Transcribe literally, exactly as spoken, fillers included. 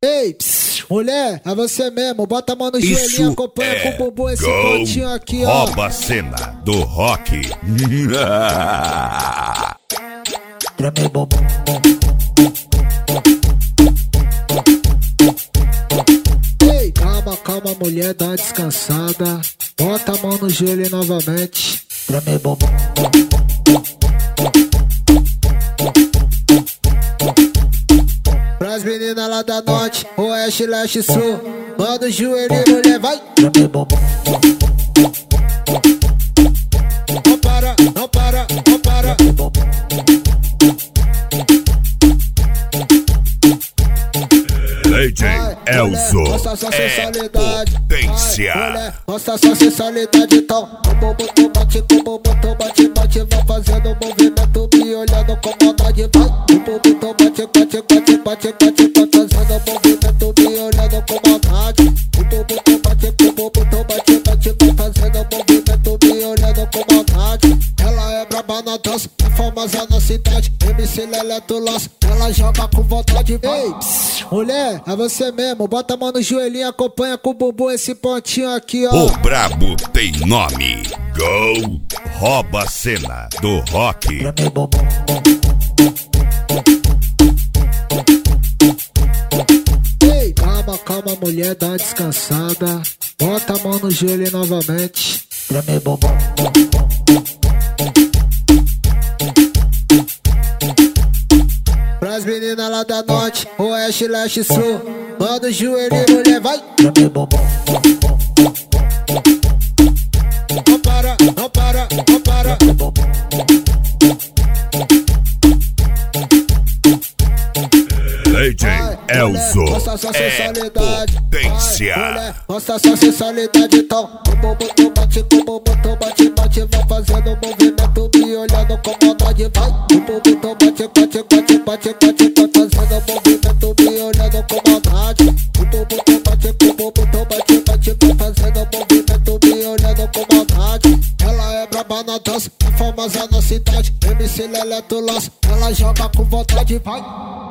Ei, pss, mulher, é você mesmo, bota a mão no joelhinho, acompanha é com o bumbum esse pontinho aqui, ó. Rouba a cena do rock. Treme bumbum. Ei, calma, calma, mulher, dá uma descansada. Bota a mão no joelho novamente. Treme bumbum. Pras meninas lá da norte, oeste, leste, sul. Manda o joelho, mulher, vai. Treme bumbum. Não para, não para, não para. D J Elzo é potência. Mostra sua sensualidade, então. O bumbum tu bate, o bumbum tu bate, bate. Vai fazendo um movimento, me olhando com maldade, vai. O bumbum tu bate, bate, bate, bate, bate. Vai fazendo um movimento, me olhando com maldade. O bumbum tu bate, o bumbum tu bate, bate. Vai fazendo um movimento, me olhando com maldade. Ela é braba na dança, é famosa na cidade. M C Lelé do Laço, ela joga com vontade, vai. Ei, pss, mulher, é você mesmo, bota a mão no joelhinho, acompanha com o bumbum esse pontinho aqui, ó. O brabo tem nome. Go! Rouba a cena do rock. Ei, calma, calma, mulher, dá uma descansada. Bota a mão no joelho novamente. Treme bumbum. Pras meninas lá da norte, oeste, leste, sul. Manda o joelho, mulher, vai. Treme bumbum. Não para, não para, não para. D J Elzo é potência. Mostra sua sensualidade, então. O bumbum tu bate, o bumbum tu bate, bate. Vai fazendo um movimento, me olhando com maldade, vai. O bumbum tu bate, bate, bate, bate, bate. Vai fazendo um movimento, me olhando com maldade. O bumbum tu bate, o bumbum tu bate, bate. Vai fazendo um movimento, me olhando com maldade. Ela é braba na dança, é famosa na cidade. M C Lelé do Laço, ela joga com vontade, vai.